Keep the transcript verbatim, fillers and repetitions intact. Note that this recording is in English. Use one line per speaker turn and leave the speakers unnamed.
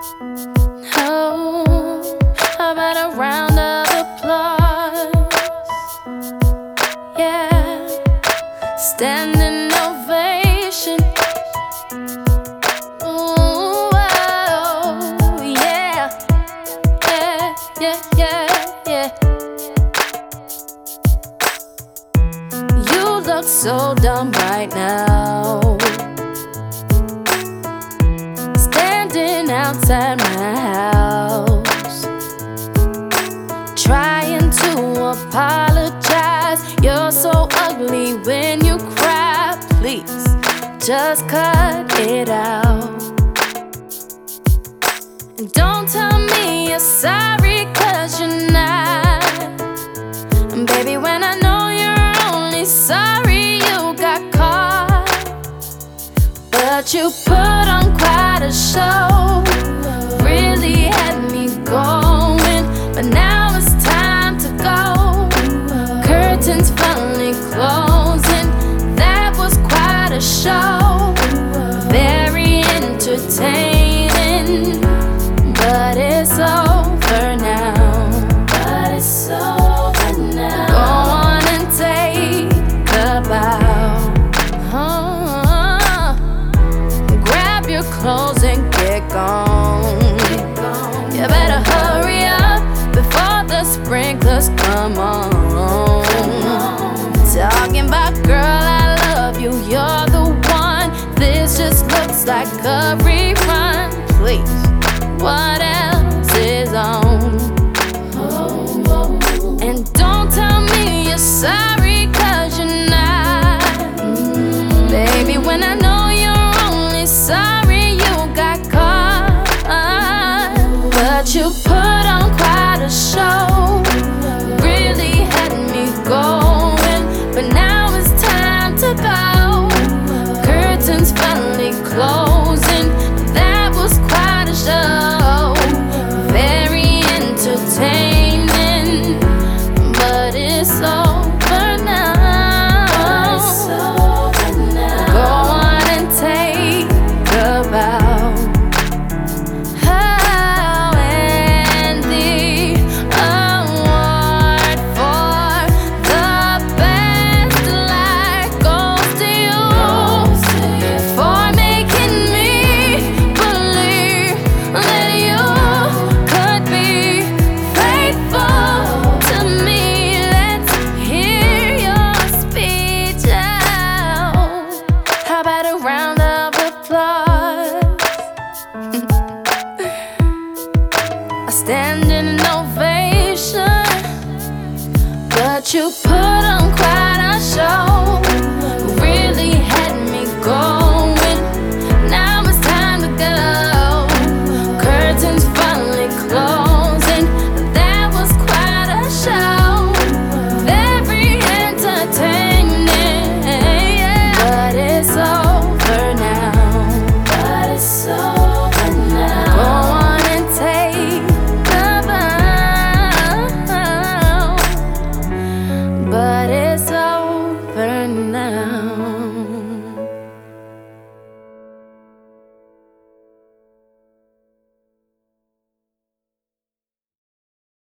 Oh, how about a round of applause? Yeah, standing ovation. Ooh, oh, yeah, yeah, yeah, yeah, yeah. You look so dumb right now, standing outside my house, trying to apologize. You're so ugly when you cry. Please, just cut it out. And don't tell me you're sorry, 'cause you're not. And baby, when I know you're only sorry you got caught, but you put on quite a show, really had me going. But now it's time to go. Curtains finally closing. That was quite a show, very entertaining. But it's over now. But it's over now. Go on and take a bow. Oh, grab your clothes and get gone. You better hurry up before the sprinklers come on. Talking about, girl, I love you, you're the one. This just looks like a rerun. Please, what else is on? And don't tell me you're sorry, 'cause you're not. Baby, when I know you're only sorry you got caught, but you put on quite a show, really had me going. But now it's time to go. Curtains finally closing. That was quite a show, very entertaining. But it's over now. Go on and take a bow. Oh, and the award for the best life goes to you, for making me believe that you could be faithful to me. Let's hear your speech out. How about a round of applause? A standing ovation, but you put on quite a show.